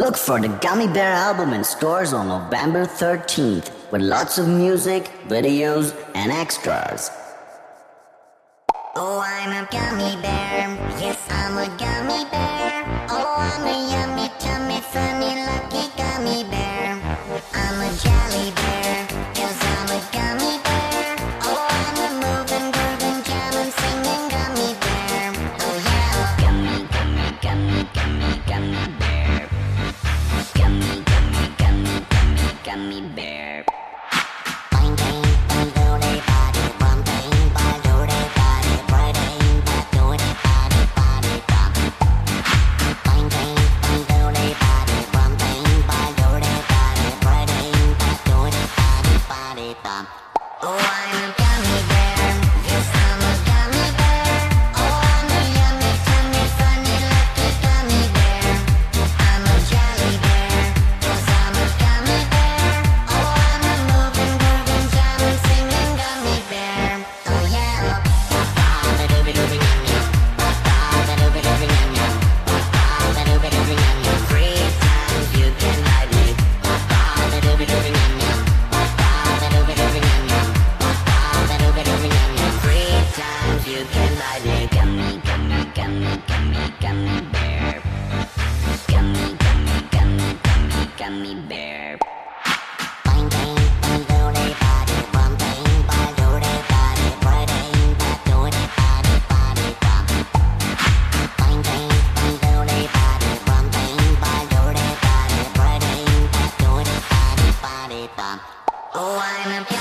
Look for the Gummy Bear album in stores on November 13th with lots of music, videos, and extras. Oh, I'm a gummy bear. Yes, I'm a gummy bear. Oh, I'm a yummy, tummy, funny, lucky gummy bear. I'm a jelly bear. Yes, I'm a gummy bear. Oh, I'm a moving, grooving, jamming, singing gummy bear. Oh, yeah. Gummy, gummy, gummy, gummy, gummy bear. Gummy, gummy, gummy, gummy, gummy bear. Bang, bang, bang, doody, body, bum, bang, bang, doody, body, bang, bang, doody, body, body, bum. Bang, bang, bang, doody, body, bum, bang, bang, doody, body, bang, bang, doody, body, body, bum. Oh, I'm a gummy bear. Yes, I'm a gummy bear. Oh, I'm a yummy, tummy, funny, lucky gummy bear. I'm a jelly bear. Yes, I'm a gummy bear. Oh, I'm a moving, grooving, jamming, singing gummy bear. Oh, yeah. Ba-ba-ba-dooby-dooby, yum-yum. Ba-ba-ba-dooby-dooby, yum-yum. Ba-ba-ba-dooby-dooby, yum-yum. 3 times you can ride me. Ba-ba-ba-dooby-dooby, yum-yum. Ba-ba-ba-dooby-dooby, yum-yum. Ba-ba-ba-dooby-dooby, yum-yum. 3 times you can ride me. Gummy, gummy, gummy, gummy, gummy bear. Gummy, gummy, gummy, gummy, gummy bear. Bang, bang, bang, doody, body, bum, bang, bang, doody, body, bang, bang, doody, body, body, bum. Bang, bang, bang, doody, body, bum, bang, bang, doody, body, bang, bang, doody, body, body, bum. Oh, I'm a